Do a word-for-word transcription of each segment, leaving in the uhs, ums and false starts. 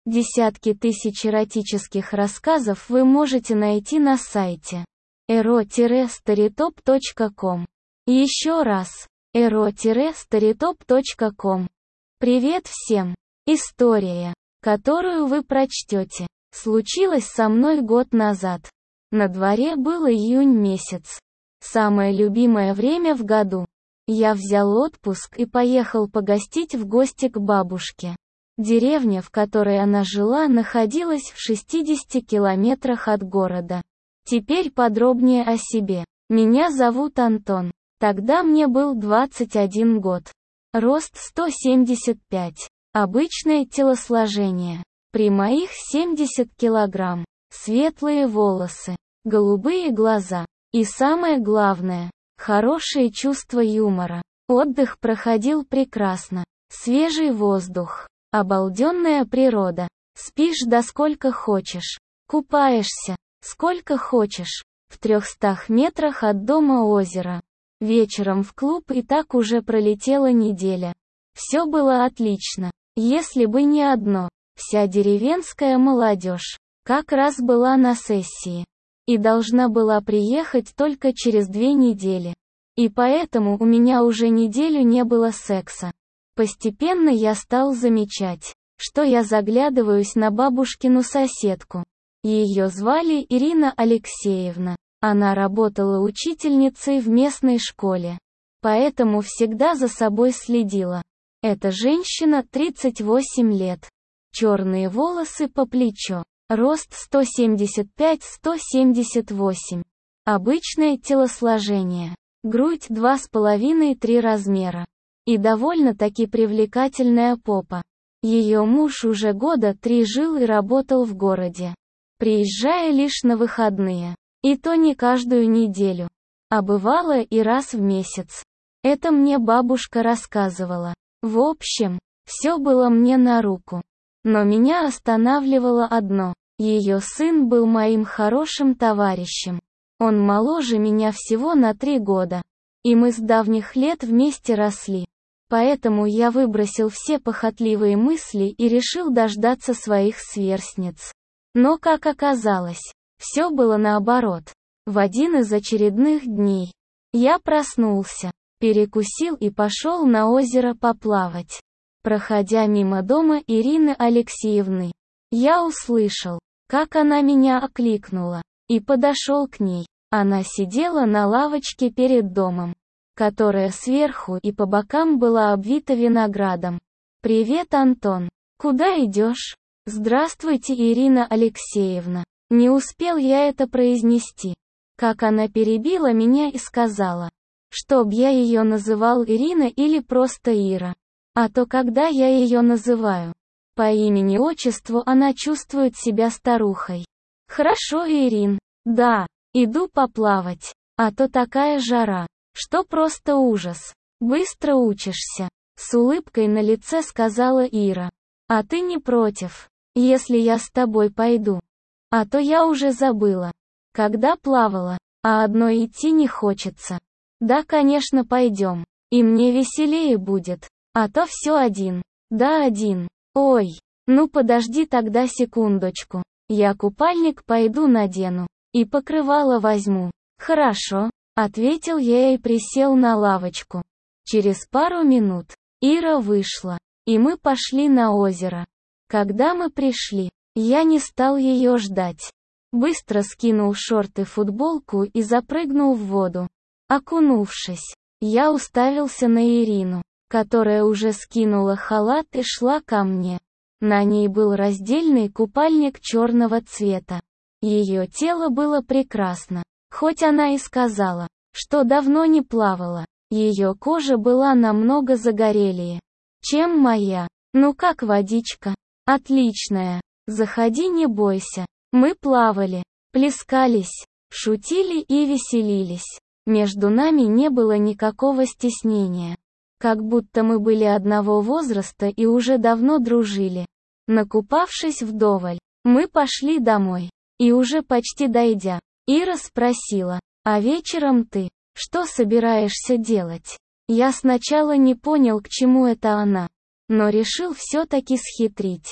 Десятки тысяч эротических рассказов вы можете найти на сайте эро старитоп точка ком. Еще раз, эро старитоп точка ком. Привет всем! История, которую вы прочтете, случилась со мной год назад. На дворе был июнь месяц. Самое любимое время в году. Я взял отпуск и поехал погостить в гости к бабушке. Деревня, в которой она жила, находилась в шестидесяти километрах от города. Теперь подробнее о себе. Меня зовут Антон. Тогда мне был двадцать один год. Рост сто семьдесят пять. Обычное телосложение. При моих семьдесят килограмм. Светлые волосы. Голубые глаза. И самое главное, хорошее чувство юмора. Отдых проходил прекрасно. Свежий воздух. Обалденная природа. Спишь до сколько хочешь. Купаешься, сколько хочешь. В трехстах метрах от дома озеро. Вечером в клуб, и так уже пролетела неделя. Все было отлично. Если бы не одно. Вся деревенская молодежь как раз была на сессии. И должна была приехать только через две недели. И поэтому у меня уже неделю не было секса. Постепенно я стал замечать, что я заглядываюсь на бабушкину соседку. Ее звали Ирина Алексеевна. Она работала учительницей в местной школе. Поэтому всегда за собой следила. Эта женщина тридцать восемь лет. Черные волосы по плечо. Рост сто семьдесят пять — сто семьдесят восемь. Обычное телосложение. Грудь два с половиной — три размера. И довольно-таки привлекательная попа. Ее муж уже года три жил и работал в городе, приезжая лишь на выходные. И то не каждую неделю. А бывало и раз в месяц. Это мне бабушка рассказывала. В общем, все было мне на руку. Но меня останавливало одно. Ее сын был моим хорошим товарищем. Он моложе меня всего на три года. И мы с давних лет вместе росли. Поэтому я выбросил все похотливые мысли и решил дождаться своих сверстниц. Но, как оказалось, все было наоборот. В один из очередных дней я проснулся, перекусил и пошел на озеро поплавать. Проходя мимо дома Ирины Алексеевны, я услышал, как она меня окликнула, и подошел к ней. Она сидела на лавочке перед домом, которая сверху и по бокам была обвита виноградом. «Привет, Антон. Куда идешь?» «Здравствуйте, Ирина Алексеевна». Не успел я это произнести, как она перебила меня и сказала, чтоб я ее называл Ирина или просто Ира. А то когда я ее называю по имени-отчеству, она чувствует себя старухой. «Хорошо, Ирин. Да, иду поплавать. А то такая жара, что просто ужас. Быстро учишься», — с улыбкой на лице сказала Ира. «А ты не против, если я с тобой пойду? А то я уже забыла, когда плавала, а одной идти не хочется». «Да, конечно, пойдем. И мне веселее будет. А то все один». «Да, один. Ой, ну подожди тогда секундочку. Я купальник пойду надену. И покрывало возьму». «Хорошо», — ответил я и присел на лавочку. Через пару минут Ира вышла, и мы пошли на озеро. Когда мы пришли, я не стал ее ждать. Быстро скинул шорты, футболку и запрыгнул в воду. Окунувшись, я уставился на Ирину, которая уже скинула халат и шла ко мне. На ней был раздельный купальник черного цвета. Ее тело было прекрасно, хоть она и сказала, что давно не плавала. Ее кожа была намного загорелее, чем моя. «Ну как водичка?» «Отличная. Заходи, не бойся». Мы плавали, плескались, шутили и веселились. Между нами не было никакого стеснения. Как будто мы были одного возраста и уже давно дружили. Накупавшись вдоволь, мы пошли домой. И уже почти дойдя, Ира спросила, «А вечером ты что собираешься делать?» Я сначала не понял, к чему это она, но решил все-таки схитрить.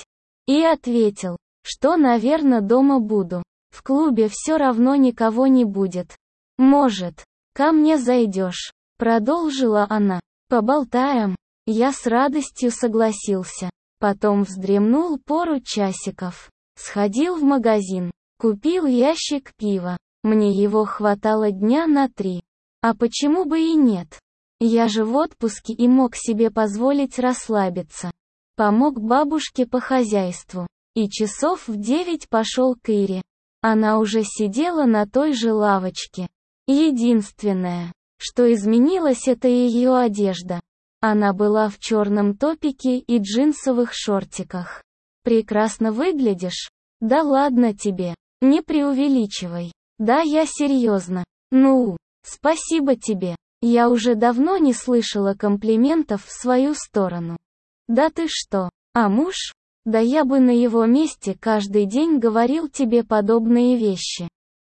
И ответил, что, наверное, дома буду. В клубе все равно никого не будет. Может, ко мне зайдешь? Продолжила она. Поболтаем. Я с радостью согласился. Потом вздремнул пару часиков. Сходил в магазин. Купил ящик пива. Мне его хватало дня на три. А почему бы и нет? Я же в отпуске и мог себе позволить расслабиться. Помог бабушке по хозяйству. И часов в девять пошел к Ире. Она уже сидела на той же лавочке. Единственное, что изменилось, это ее одежда. Она была в черном топике и джинсовых шортиках. Прекрасно выглядишь? Да ладно тебе, не преувеличивай. Да я серьезно. Ну, спасибо тебе. Я уже давно не слышала комплиментов в свою сторону. Да ты что, а муж? Да я бы на его месте каждый день говорил тебе подобные вещи.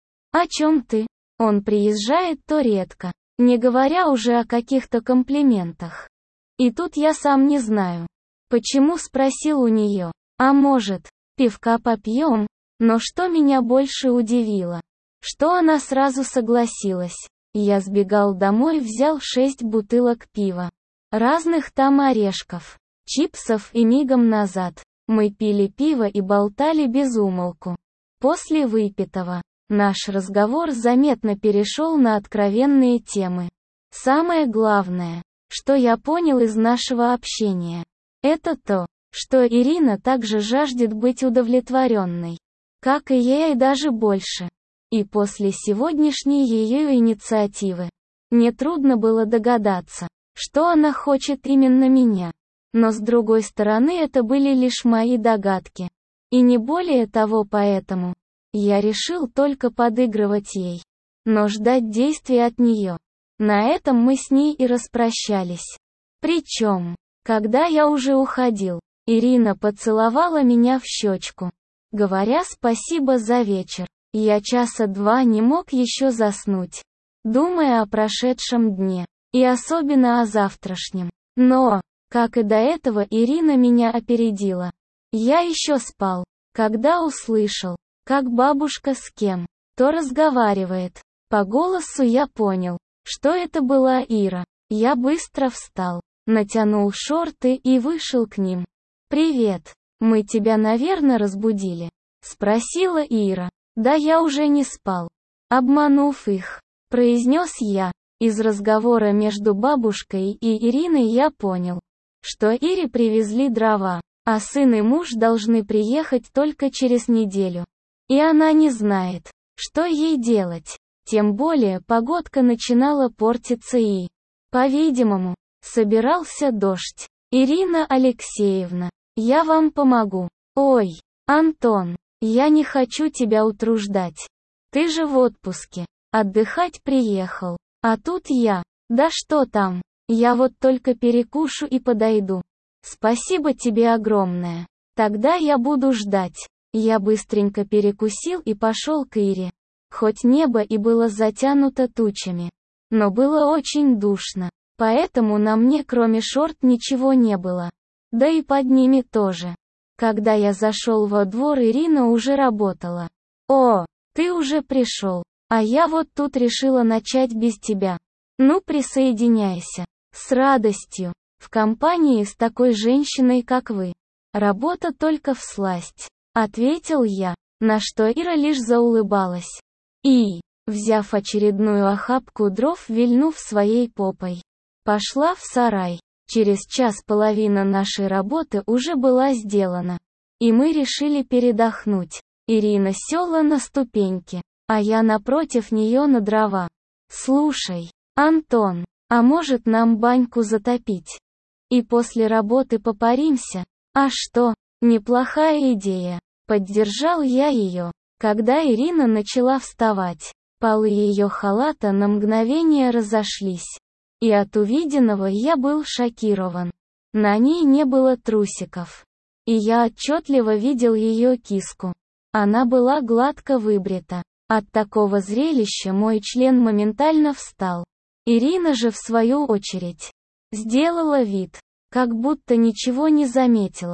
О чем ты? Он приезжает то редко, не говоря уже о каких-то комплиментах. И тут я сам не знаю, почему спросил у нее. А может, пивка попьем? Но что меня больше удивило, что она сразу согласилась. Я сбегал домой, взял шесть бутылок пива. Разных там орешков, чипсов и мигом назад. Мы пили пиво и болтали без умолку. После выпитого, наш разговор заметно перешел на откровенные темы. Самое главное, что я понял из нашего общения, это то, что Ирина также жаждет быть удовлетворенной, как и я, и даже больше. И после сегодняшней ее инициативы, нетрудно было догадаться, что она хочет именно меня. Но с другой стороны, это были лишь мои догадки. И не более того, поэтому я решил только подыгрывать ей, но ждать действий от нее. На этом мы с ней и распрощались. Причем, когда я уже уходил, Ирина поцеловала меня в щечку, говоря спасибо за вечер. Я часа два не мог еще заснуть, думая о прошедшем дне, и особенно о завтрашнем. Но, как и до этого, Ирина меня опередила. Я еще спал, когда услышал, как бабушка с кем-то разговаривает. По голосу я понял, что это была Ира. Я быстро встал, натянул шорты и вышел к ним. «Привет, мы тебя, наверное, разбудили?» — спросила Ира. «Да я уже не спал». Обманув их, произнес я. Из разговора между бабушкой и Ириной я понял, что Ире привезли дрова, а сын и муж должны приехать только через неделю. И она не знает, что ей делать. Тем более погодка начинала портиться и, по-видимому, собирался дождь. «Ирина Алексеевна, я вам помогу». «Ой, Антон, я не хочу тебя утруждать. Ты же в отпуске, отдыхать приехал. А тут я. Да что там, я вот только перекушу и подойду. Спасибо тебе огромное. Тогда я буду ждать». Я быстренько перекусил и пошел к Ире. Хоть небо и было затянуто тучами, но было очень душно, поэтому на мне кроме шорт ничего не было. Да и под ними тоже. Когда я зашел во двор, Ирина уже работала. «О, ты уже пришел, а я вот тут решила начать без тебя. Ну, присоединяйся. С радостью. В компании с такой женщиной, как вы. Работа только всласть», — ответил я, на что Ира лишь заулыбалась. И, взяв очередную охапку дров, вильнув своей попой, пошла в сарай. Через час половина нашей работы уже была сделана, и мы решили передохнуть. Ирина села на ступеньки, а я напротив нее на дрова. «Слушай, Антон, а может нам баньку затопить? И после работы попаримся?» «А что, неплохая идея», — поддержал я ее. Когда Ирина начала вставать, полы ее халата на мгновение разошлись. И от увиденного я был шокирован. На ней не было трусиков. И я отчетливо видел ее киску. Она была гладко выбрита. От такого зрелища мой член моментально встал. Ирина же, в свою очередь, сделала вид, как будто ничего не заметила.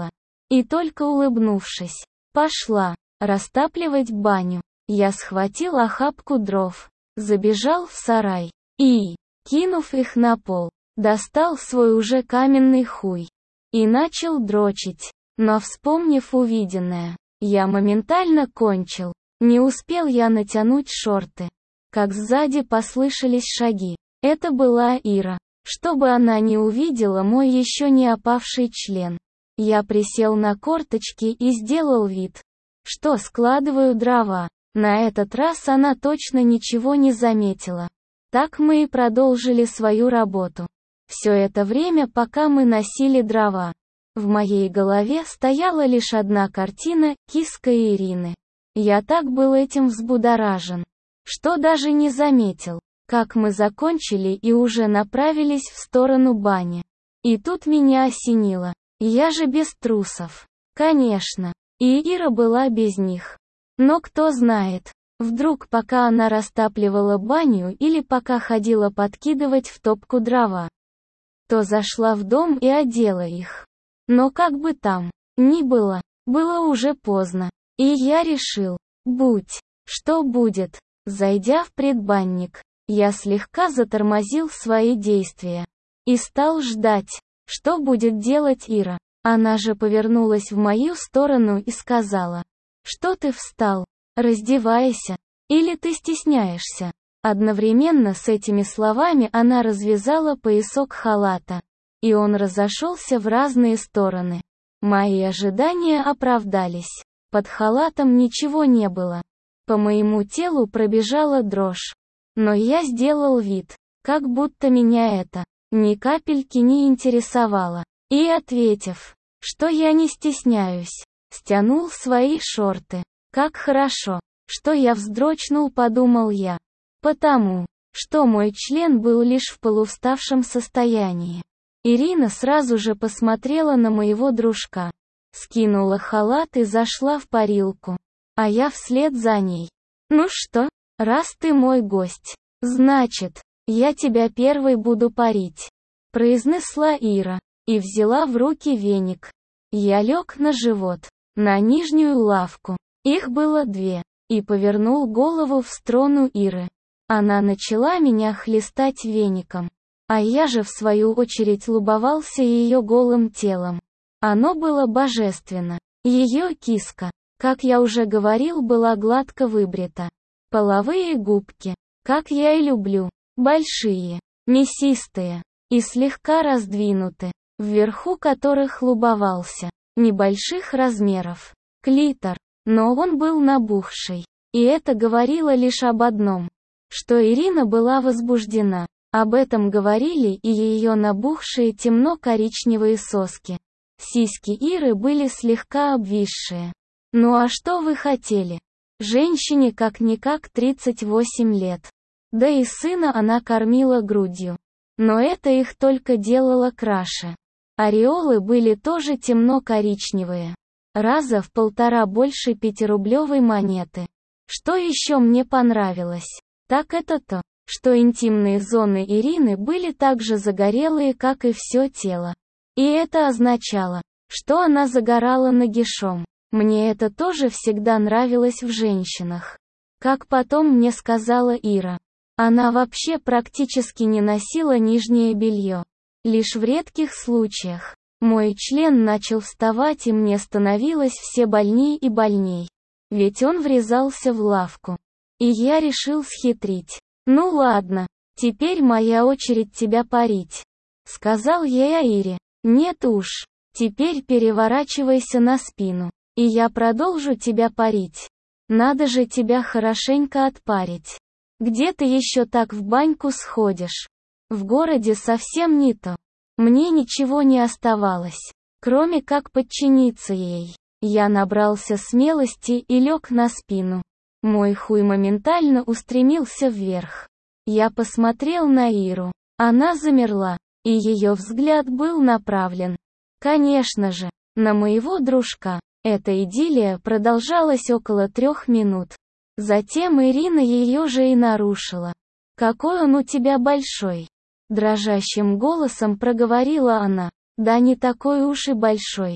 И только улыбнувшись, пошла растапливать баню. Я схватил охапку дров, забежал в сарай и, кинув их на пол, достал свой уже каменный хуй и начал дрочить. Но вспомнив увиденное, я моментально кончил. Не успел я натянуть шорты, как сзади послышались шаги. Это была Ира. Чтобы она не увидела мой еще не опавший член, я присел на корточки и сделал вид, что складываю дрова. На этот раз она точно ничего не заметила. Так мы и продолжили свою работу. Все это время, пока мы носили дрова, в моей голове стояла лишь одна картина — киска Ирины. Я так был этим взбудоражен, что даже не заметил, как мы закончили и уже направились в сторону бани. И тут меня осенило. Я же без трусов. Конечно. И Ира была без них. Но кто знает, вдруг пока она растапливала баню или пока ходила подкидывать в топку дрова, то зашла в дом и одела их. Но как бы там ни было, было уже поздно. И я решил, будь что будет. Зайдя в предбанник, я слегка затормозил свои действия и стал ждать, что будет делать Ира. Она же повернулась в мою сторону и сказала: «Что ты встал? Раздевайся. Или ты стесняешься?» Одновременно с этими словами она развязала поясок халата, и он разошелся в разные стороны. Мои ожидания оправдались. Под халатом ничего не было. По моему телу пробежала дрожь. Но я сделал вид, как будто меня это ни капельки не интересовало. И ответив, что я не стесняюсь, стянул свои шорты. Как хорошо, что я вздрочнул, подумал я. Потому, что мой член был лишь в полувставшем состоянии. Ирина сразу же посмотрела на моего дружка, скинула халат и зашла в парилку. А я вслед за ней. «Ну что, раз ты мой гость, значит, я тебя первой буду парить», произнесла Ира, и взяла в руки веник. Я лег на живот, на нижнюю лавку, их было две, и повернул голову в сторону Иры. Она начала меня хлестать веником, а я же в свою очередь любовался ее голым телом. Оно было божественно. Ее киска, как я уже говорил, была гладко выбрита. Половые губки, как я и люблю, большие, мясистые и слегка раздвинуты, вверху которых любовался, небольших размеров, клитор, но он был набухший. И это говорило лишь об одном, что Ирина была возбуждена. Об этом говорили и ее набухшие темно-коричневые соски. Сиськи Иры были слегка обвисшие. Ну а что вы хотели? Женщине как-никак тридцать восемь лет. Да и сына она кормила грудью. Но это их только делало краше. Ореолы были тоже темно-коричневые. Раза в полтора больше пятирублевой монеты. Что еще мне понравилось, так это то, что интимные зоны Ирины были так же загорелые, как и все тело. И это означало, что она загорала нагишом. Мне это тоже всегда нравилось в женщинах. Как потом мне сказала Ира, она вообще практически не носила нижнее белье. Лишь в редких случаях. Мой член начал вставать, и мне становилось все больней и больней. Ведь он врезался в лавку. И я решил схитрить. «Ну ладно, теперь моя очередь тебя парить», — сказал я Ире. «Нет уж, теперь переворачивайся на спину, и я продолжу тебя парить. Надо же тебя хорошенько отпарить. Где ты еще так в баньку сходишь? В городе совсем не то». Мне ничего не оставалось, кроме как подчиниться ей. Я набрался смелости и лег на спину. Мой хуй моментально устремился вверх. Я посмотрел на Иру. Она замерла, и ее взгляд был направлен, конечно же, на моего дружка. Эта идиллия продолжалась около трех минут. Затем Ирина ее же и нарушила. «Какой он у тебя большой!» Дрожащим голосом проговорила она. «Да не такой уж и большой.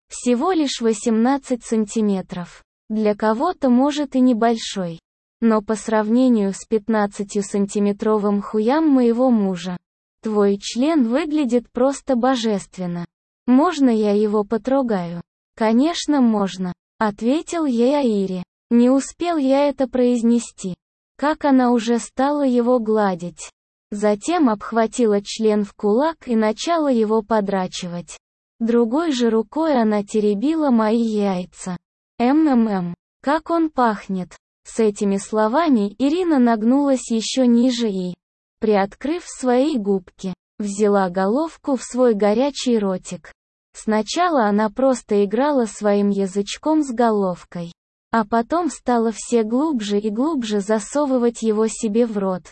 Всего лишь восемнадцать сантиметров. Для кого-то может и небольшой. Но по сравнению с пятнадцатисантиметровым хуям моего мужа, твой член выглядит просто божественно. Можно я его потрогаю? Конечно, можно, ответил я Ире. Не успел я это произнести, как она уже стала его гладить. Затем обхватила член в кулак и начала его подрачивать. Другой же рукой она теребила мои яйца. «М-м-м, как он пахнет!» С этими словами Ирина нагнулась еще ниже и, приоткрыв свои губки, взяла головку в свой горячий ротик. Сначала она просто играла своим язычком с головкой, а потом стала все глубже и глубже засовывать его себе в рот,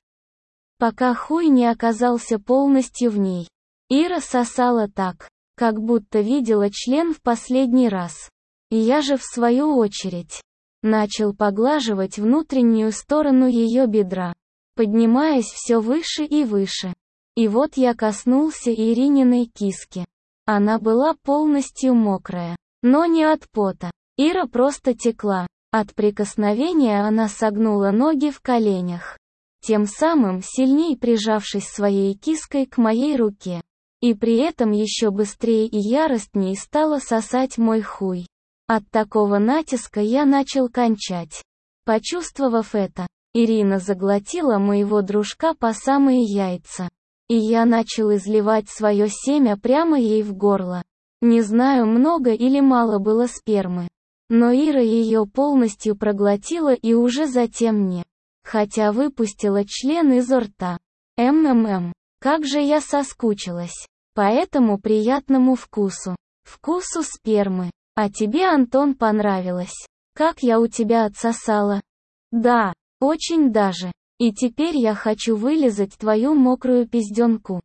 пока хуй не оказался полностью в ней. Ира сосала так, как будто видела член в последний раз. И я же в свою очередь начал поглаживать внутреннюю сторону ее бедра, поднимаясь все выше и выше. И вот я коснулся Ирининой киски. Она была полностью мокрая, но не от пота. Ира просто текла. От прикосновения она согнула ноги в коленях, тем самым сильней прижавшись своей киской к моей руке. И при этом еще быстрее и яростней стала сосать мой хуй. От такого натиска я начал кончать. Почувствовав это, Ирина заглотила моего дружка по самые яйца. И я начал изливать свое семя прямо ей в горло. Не знаю, много или мало было спермы. Но Ира ее полностью проглотила и уже затем мне. Хотя выпустила член изо рта. М-м-м. Как же я соскучилась по этому приятному вкусу. Вкусу спермы. А тебе, Антон, понравилось? Как я у тебя отсосала? Да, очень даже. И теперь я хочу вылизать твою мокрую пизденку.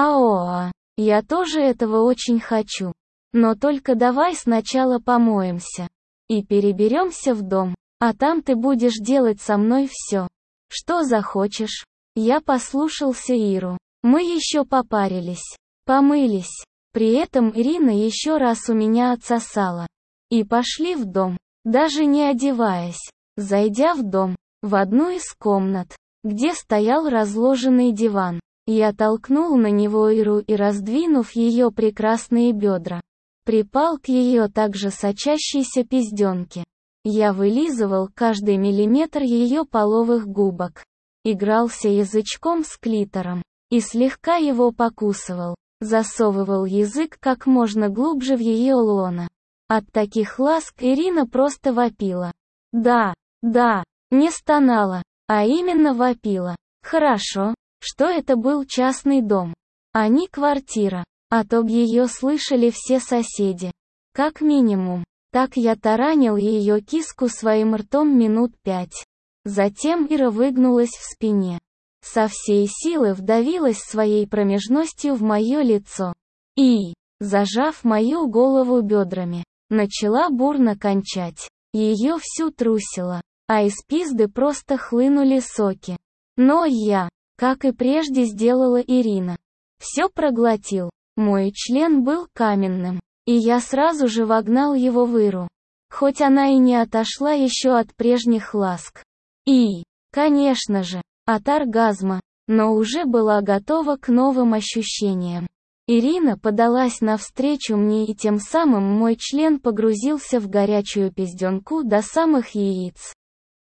Аоа, я тоже этого очень хочу. Но только давай сначала помоемся. И переберемся в дом. А там ты будешь делать со мной все, что захочешь. Я послушался Иру. Мы еще попарились. Помылись. При этом Ирина еще раз у меня отсосала. И пошли в дом, даже не одеваясь. Зайдя в дом, в одну из комнат, где стоял разложенный диван, я толкнул на него Иру и, раздвинув ее прекрасные бедра, припал к ее также сочащейся пизденке. Я вылизывал каждый миллиметр ее половых губок, игрался язычком с клитором и слегка его покусывал. Засовывал язык как можно глубже в ее лоно. От таких ласк Ирина просто вопила. Да, да, не стонала, а именно вопила. Хорошо, что это был частный дом, а не квартира, а то б ее слышали все соседи. Как минимум. Так я таранил ее киску своим ртом минут пять. Затем Ира выгнулась в спине. Со всей силы вдавилась своей промежностью в мое лицо. И, зажав мою голову бедрами, начала бурно кончать. Ее всю трусило, а из пизды просто хлынули соки. Но я, как и прежде сделала Ирина, все проглотил. Мой член был каменным, и я сразу же вогнал его в Иру. Хоть она и не отошла еще от прежних ласк. И, конечно же, от оргазма, но уже была готова к новым ощущениям. Ирина подалась навстречу мне, и тем самым мой член погрузился в горячую пизденку до самых яиц.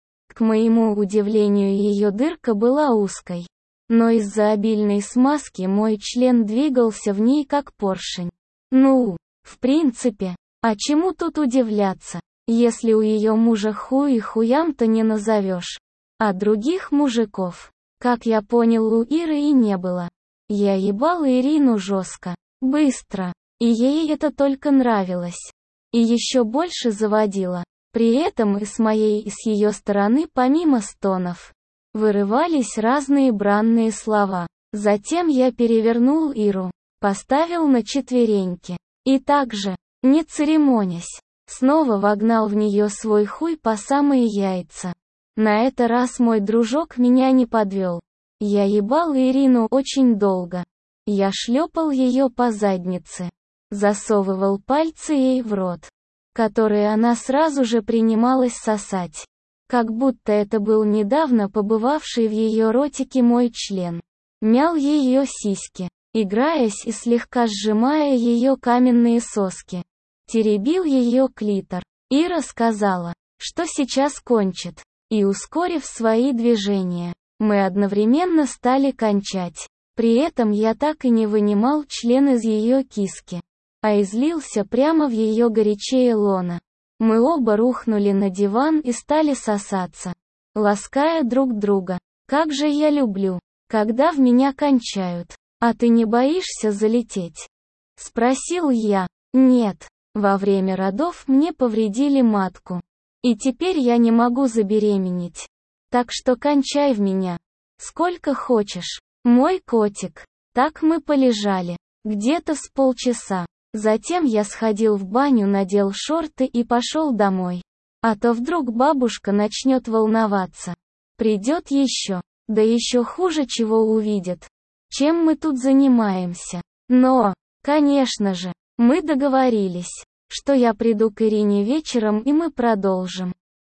К моему удивлению, ее дырка была узкой, но из-за обильной смазки мой член двигался в ней как поршень. Ну, в принципе, а чему тут удивляться, если у ее мужа хуй и хуям-то не назовешь. А других мужиков, как я понял, у Иры и не было. Я ебал Ирину жестко, быстро, и ей это только нравилось. И еще больше заводило. При этом и с моей, и с ее стороны, помимо стонов, вырывались разные бранные слова. Затем я перевернул Иру, поставил на четвереньки, и также, не церемонясь, снова вогнал в нее свой хуй по самые яйца. На этот раз мой дружок меня не подвел. Я ебал Ирину очень долго. Я шлепал ее по заднице. засовывал пальцы ей в рот, которые она сразу же принималась сосать. Как будто это был недавно побывавший в ее ротике мой член. Мял ее сиськи, играясь и слегка сжимая ее каменные соски. Теребил ее клитор. Ира сказала, что сейчас кончит. И, ускорив свои движения, мы одновременно стали кончать. При этом я так и не вынимал член из ее киски, а излился прямо в ее горячее лоно. Мы оба рухнули на диван и стали сосаться, лаская друг друга. Как же я люблю, когда в меня кончают. А ты не боишься залететь? Спросил я. Нет. Во время родов мне повредили матку. И теперь я не могу забеременеть. Так что кончай в меня. Сколько хочешь. Мой котик. Так мы полежали. Где-то с полчаса. Затем я сходил в баню, надел шорты и пошел домой. А то вдруг бабушка начнет волноваться. Придет еще. Да еще хуже чего увидит. Чем мы тут занимаемся? Но, конечно же, мы договорились, что я приду к Ирине вечером и мы продолжим.